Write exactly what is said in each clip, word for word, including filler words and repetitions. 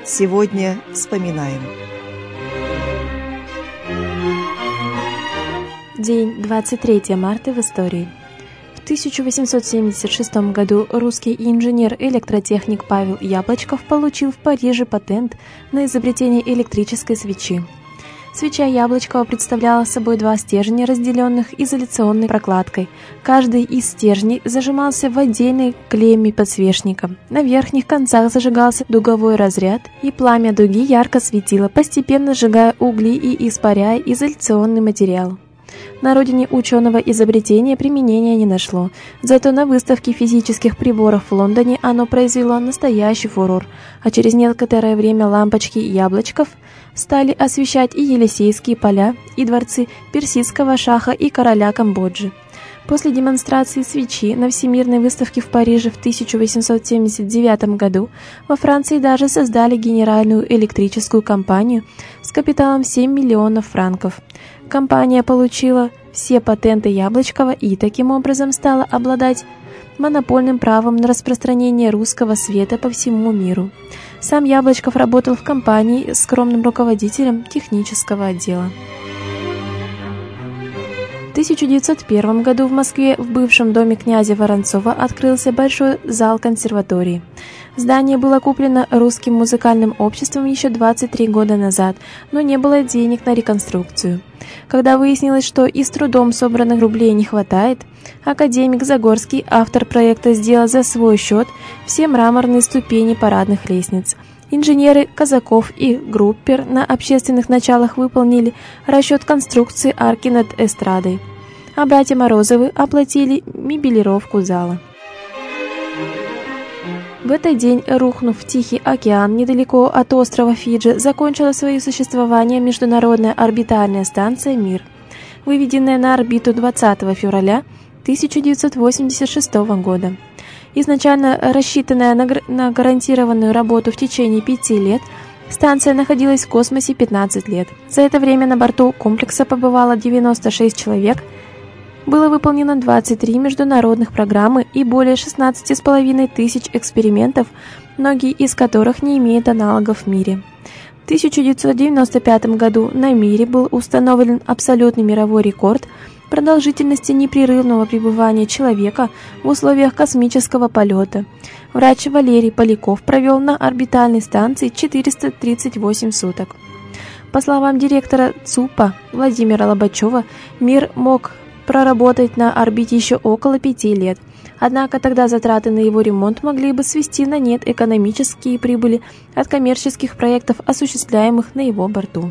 Сегодня вспоминаем. День двадцать третьего марта в истории. В тысяча восемьсот семьдесят шестом году русский инженер-электротехник Павел Яблочков получил в Париже патент на изобретение электрической свечи. Свеча Яблочкова представляла собой два стержня, разделенных изоляционной прокладкой. Каждый из стержней зажимался в отдельной клемме подсвечника. На верхних концах зажигался дуговой разряд, и пламя дуги ярко светило, постепенно сжигая угли и испаряя изоляционный материал. На родине ученого изобретения применения не нашло, зато на выставке физических приборов в Лондоне оно произвело настоящий фурор, а через некоторое время лампочки Яблочков стали освещать и Елисейские поля, и дворцы персидского шаха и короля Камбоджи. После демонстрации свечи на Всемирной выставке в Париже в тысяча восемьсот семьдесят девятом году во Франции даже создали генеральную электрическую компанию с капиталом семь миллионов франков. Компания получила все патенты Яблочкова и таким образом стала обладать монопольным правом на распространение русского света по всему миру. Сам Яблочков работал в компании скромным руководителем технического отдела. В тысяча девятьсот первом году в Москве в бывшем доме князя Воронцова открылся большой зал консерватории. Здание было куплено Русским музыкальным обществом еще двадцать три года назад, но не было денег на реконструкцию. Когда выяснилось, что и с трудом собранных рублей не хватает, академик Загорский, автор проекта, сделал за свой счет все мраморные ступени парадных лестниц. Инженеры Казаков и Группер на общественных началах выполнили расчет конструкции арки над эстрадой, а братья Морозовы оплатили мебелировку зала. В этот день, рухнув в Тихий океан недалеко от острова Фиджи, закончила свое существование Международная орбитальная станция «Мир», выведенная на орбиту двадцатого февраля тысяча девятьсот восемьдесят шестого года. Изначально рассчитанная на, на гарантированную работу в течение пяти лет, станция находилась в космосе пятнадцать лет. За это время на борту комплекса побывало девяносто шесть человек, было выполнено двадцать три международных программы и более шестнадцати с половиной тысяч экспериментов, многие из которых не имеют аналогов в мире. В тысяча девятьсот девяносто пятом году на Мире был установлен абсолютный мировой рекорд продолжительности непрерывного пребывания человека в условиях космического полета. Врач Валерий Поляков провел на орбитальной станции четыреста тридцать восемь суток. По словам директора ЦУПа Владимира Лобачева, Мир мог проработать на орбите еще около пяти лет. Однако тогда затраты на его ремонт могли бы свести на нет экономические прибыли от коммерческих проектов, осуществляемых на его борту.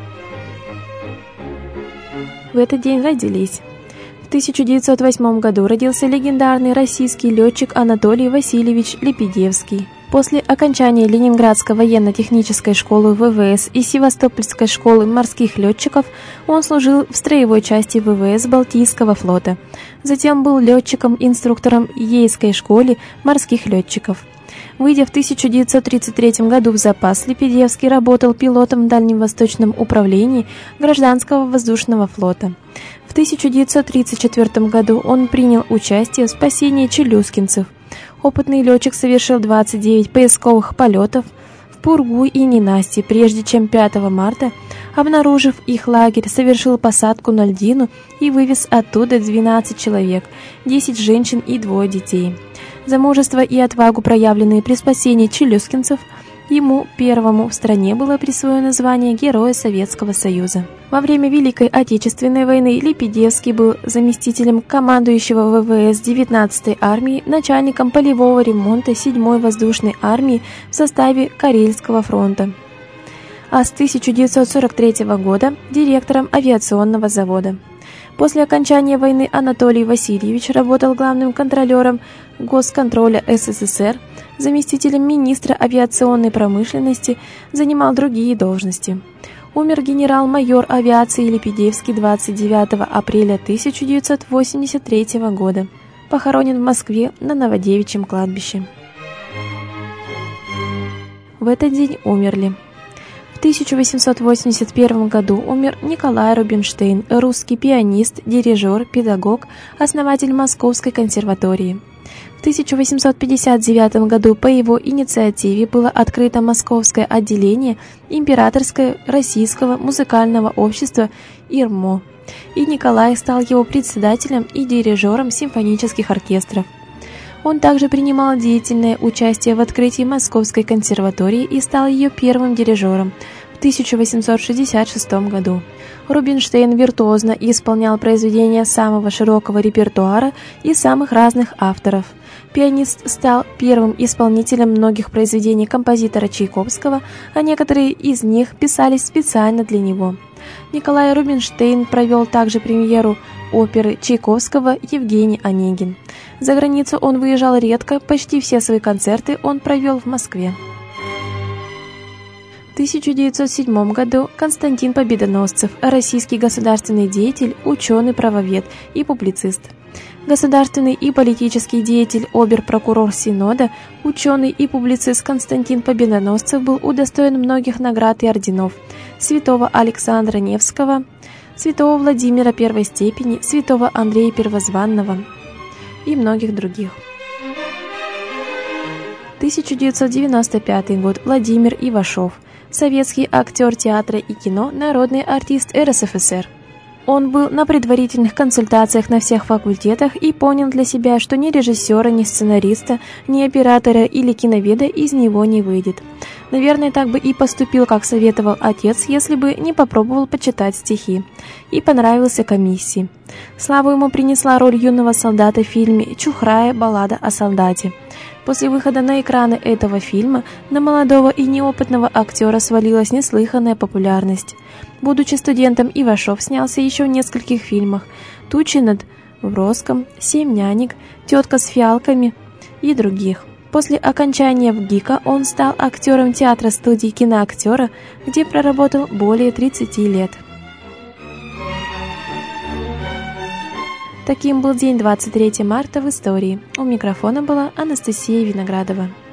В этот день родились. В тысяча девятьсот восьмом году родился легендарный российский летчик Анатолий Васильевич Лепедевский. После окончания Ленинградской военно-технической школы ВВС и Севастопольской школы морских летчиков он служил в строевой части ВВС Балтийского флота. Затем был летчиком-инструктором Ейской школы морских летчиков. Выйдя в тысяча девятьсот тридцать третьем году в запас, Лепедевский работал пилотом в Дальневосточном управлении Гражданского воздушного флота. В тысяча девятьсот тридцать четвёртом году он принял участие в спасении челюскинцев. Опытный летчик совершил двадцать девять поисковых полетов в Пургу и Ненастье, прежде чем пятого марта, обнаружив их лагерь, совершил посадку на льдину и вывез оттуда двенадцать человек, десять женщин и двое детей. За мужество и отвагу, проявленные при спасении челюскинцев, ему, первому в стране, было присвоено звание Героя Советского Союза. Во время Великой Отечественной войны Лепедевский был заместителем командующего ВВС девятнадцатой армии, начальником полевого ремонта седьмой воздушной армии в составе Карельского фронта, а с тысяча девятьсот сорок третьего года директором авиационного завода. После окончания войны Анатолий Васильевич работал главным контролером Госконтроля СССР, заместителем министра авиационной промышленности, занимал другие должности. Умер генерал-майор авиации Лепедевский двадцать девятого апреля тысяча девятьсот восемьдесят третьего года. Похоронен в Москве на Новодевичьем кладбище. В этот день умерли. В тысяча восемьсот восемьдесят первом году умер Николай Рубинштейн, русский пианист, дирижер, педагог, основатель Московской консерватории. В тысяча восемьсот пятьдесят девятом году по его инициативе было открыто Московское отделение Императорского российского музыкального общества ИРМО, и Николай стал его председателем и дирижером симфонических оркестров. Он также принимал деятельное участие в открытии Московской консерватории и стал ее первым дирижером в тысяча восемьсот шестьдесят шестом году. Рубинштейн виртуозно исполнял произведения самого широкого репертуара и самых разных авторов. Пианист стал первым исполнителем многих произведений композитора Чайковского, а некоторые из них писались специально для него. Николай Рубинштейн провел также премьеру оперы Чайковского «Евгений Онегин». За границу он выезжал редко, почти все свои концерты он провел в Москве. В тысяча девятьсот седьмом году Константин Победоносцев, российский государственный деятель, ученый-правовед и публицист. Государственный и политический деятель, обер-прокурор Синода, ученый и публицист Константин Победоносцев был удостоен многих наград и орденов: святого Александра Невского, святого Владимира первой степени, святого Андрея Первозванного и многих других. тысяча девятьсот девяносто пятый год. Владимир Ивашов, советский актер театра и кино, народный артист эр эс эф эс эр. Он был на предварительных консультациях на всех факультетах и понял для себя, что ни режиссера, ни сценариста, ни оператора или киноведа из него не выйдет. Наверное, так бы и поступил, как советовал отец, если бы не попробовал почитать стихи. И понравился комиссии. Славу ему принесла роль юного солдата в фильме «Чухрая. Баллада о солдате». После выхода на экраны этого фильма на молодого и неопытного актера свалилась неслыханная популярность. Будучи студентом, Ивашов снялся еще в нескольких фильмах: «Тучи над Вроском», «Семь нянек», «Тетка с фиалками» и других. После окончания ВГИКа он стал актером театра-студии киноактера, где проработал более тридцати лет. Таким был день двадцать третьего марта в истории. У микрофона была Анастасия Виноградова.